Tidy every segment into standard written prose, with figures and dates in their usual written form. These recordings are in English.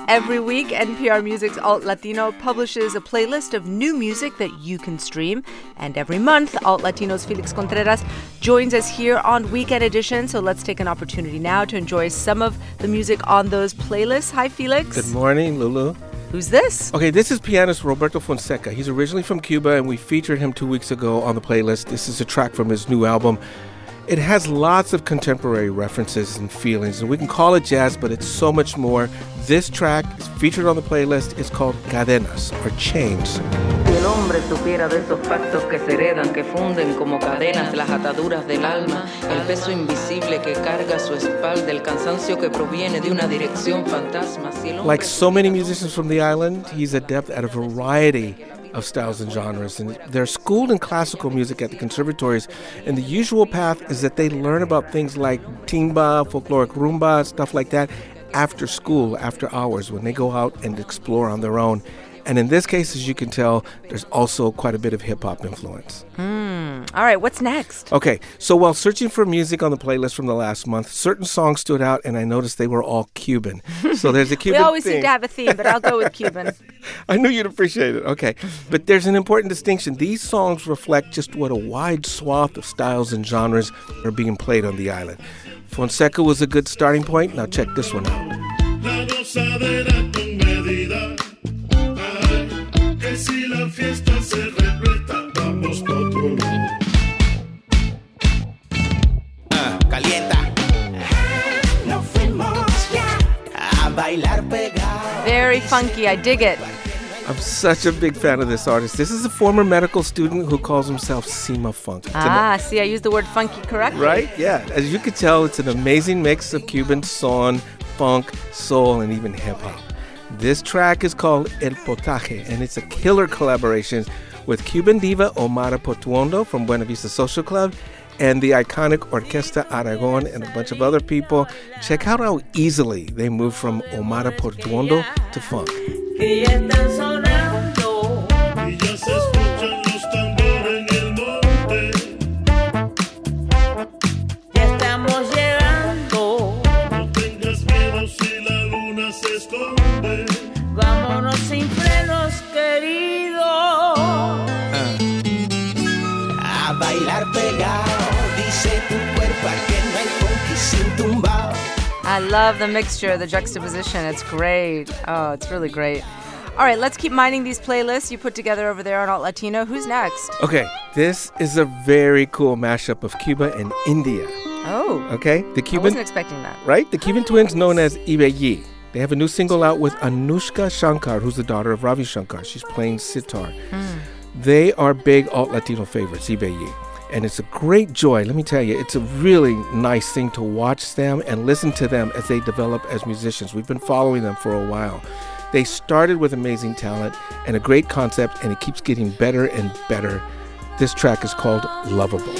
Every week, NPR Music's Alt Latino publishes a playlist of new music that you can stream. And every month, Alt Latino's Felix Contreras joins us here on Weekend Edition. So let's take an opportunity now to enjoy some of the music on those playlists. Hi, Felix. Good morning, Lulu. Who's this? Okay, this is pianist Roberto Fonseca. He's originally from Cuba, and we featured him 2 weeks ago on the playlist. This is a track from his new album. It has lots of contemporary references and feelings, and we can call it jazz, but it's so much more. This track is featured on the playlist. It's called Cadenas, or Chains. Si el hombre supiera de esos pactos que se heredan, que funden como cadenas las ataduras del alma, el peso invisible que carga su espalda, el cansancio que proviene de una dirección fantasma. Like so many musicians from the island, he's adept at a variety of styles and genres, and they're schooled in classical music at the conservatories, and the usual path is that they learn about things like timba, folkloric rumba, stuff like that after school, after hours, when they go out and explore on their own. And in this case, as you can tell, there's also quite a bit of hip-hop influence. All right, what's next? Okay, so while searching for music on the playlist from the last month, certain songs stood out, and I noticed they were all Cuban. So there's a Cuban We always theme. seem to have a theme, but I'll go with Cuban. I knew you'd appreciate it. Okay, but there's an important distinction. These songs reflect just what a wide swath of styles and genres are being played on the island. Fonseca was a good starting point. Now check this one out. La gozadera con medida. Ay, que si la fiesta se repleta, vamos pa' otro lado. Calienta. No fuimos ya a bailar pegado. Very funky. I dig it. I'm such a big fan of this artist. This is a former medical student who calls himself Sima Funk. See, I used the word funky correctly. Right? Yeah. As you can tell, it's an amazing mix of Cuban son, funk, soul, and even hip-hop. This track is called El Potaje, and it's a killer collaboration with Cuban diva Omara Portuondo from Buena Vista Social Club and the iconic Orquesta Aragon and a bunch of other people. Check out how easily they move from Omara Portuondo to funk. Y ya se escuchan los tambores en el monte. Ya estamos llegando. No tengas miedo si la luna se esconde. Vámonos sin frenos, querido. A bailar pegado. Dice tu cuerpo que no hay funky sin tumbao. I love the mixture, the juxtaposition. It's great. Oh, it's really great. All right, let's keep mining these playlists you put together over there on Alt Latino. Who's next? Okay, this is a very cool mashup of Cuba and India. Oh. Okay? The I Cuban, wasn't expecting that. right? The Cuban twins known as Ibeyi. They have a new single out with Anushka Shankar, who's the daughter of Ravi Shankar. She's playing sitar. They are big Alt Latino favorites, Ibeyi. And it's a great joy. Let me tell you, it's a really nice thing to watch them and listen to them as they develop as musicians. We've been following them for a while. They started with amazing talent and a great concept, and it keeps getting better and better. This track is called Lovable.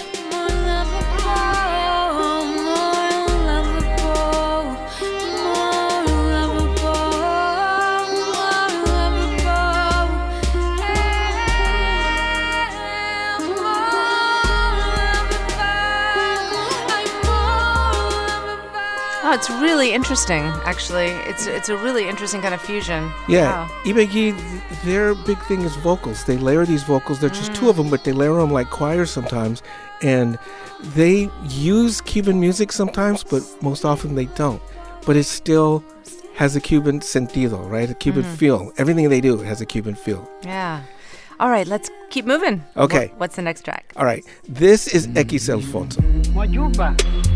Oh, it's really interesting, actually. It's a really interesting kind of fusion. Yeah, Wow. Ibeyi, their big thing is vocals. They layer these vocals. There's just two of them, but they layer them like choirs sometimes. And they use Cuban music sometimes, but most often they don't. But it still has a Cuban sentido, right? A Cuban feel. Everything they do has a Cuban feel. Yeah. All right, let's keep moving. Okay. What's the next track? All right, this is X Alfonso. Moyupa,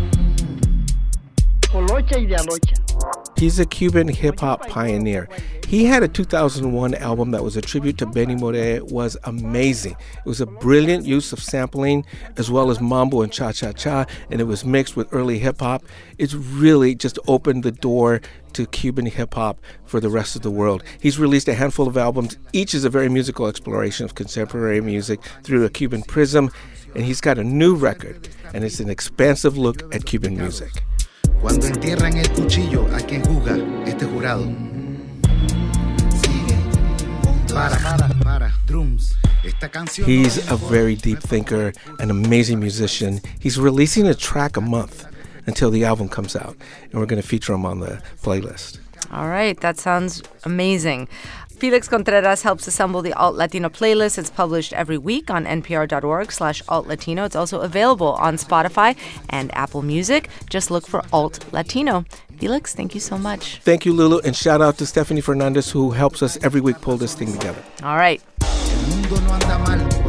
Colocha y de Alocha. He's a Cuban hip-hop pioneer. He had a 2001 album that was a tribute to Benny Moré. It was amazing. It was a brilliant use of sampling as well as mambo and cha-cha-cha, and it was mixed with early hip-hop. It's really just opened the door to Cuban hip-hop for the rest of the world. He's released a handful of albums. Each is a very musical exploration of contemporary music through a Cuban prism, and he's got a new record, and it's an expansive look at Cuban music. Cuando entierran el cuchillo a quien juzga este jurado. Sigue. Para. Drums. Esta canción. He's a very deep thinker, an amazing musician. He's releasing a track a month until the album comes out, and we're going to feature him on the playlist. All right, that sounds amazing. Felix Contreras helps assemble the Alt Latino playlist. It's published every week on npr.org/Alt Latino. It's also available on Spotify and Apple Music. Just look for Alt Latino. Felix, thank you so much. Thank you, Lulu, and shout out to Stephanie Fernandez, who helps us every week pull this thing together. All right. El mundo no anda mal.